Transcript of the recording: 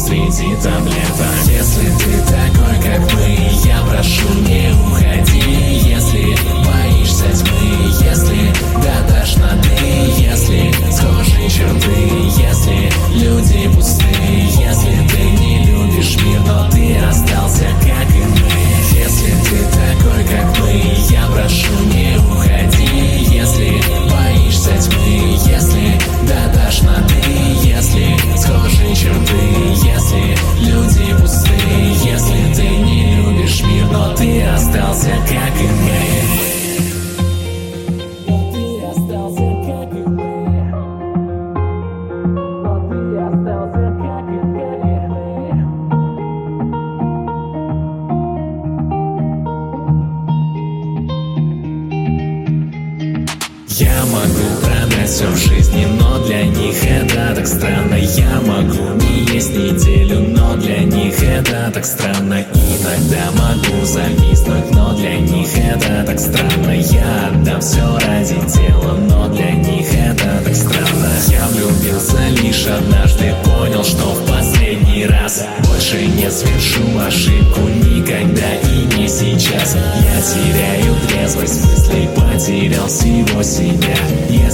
среди таблеток. Если ты такой, как мы, я прошу, не уходи. Если боишься тьмы, если до тошноты, если схожие черты, если люди пустые, если ты не любишь мир, но ты остался, как и мы. Если ты такой, как мы, я прошу, не уходи. Если боишься тьмы, если до тошноты, если схожие черты, если люди пустые, если ты не любишь мир, но ты остался, как и мы. Я могу продать все в жизни, но для них это так странно. Я могу не есть неделю, но для них это так странно. Иногда могу зависнуть, но для них это так странно. Я отдам все ради дела, но для них это так странно. Я влюбился лишь однажды, понял, что в последний раз больше не совершу ошибку никогда и не сейчас. Я теряю трезвость мыслей, потерял всего себя.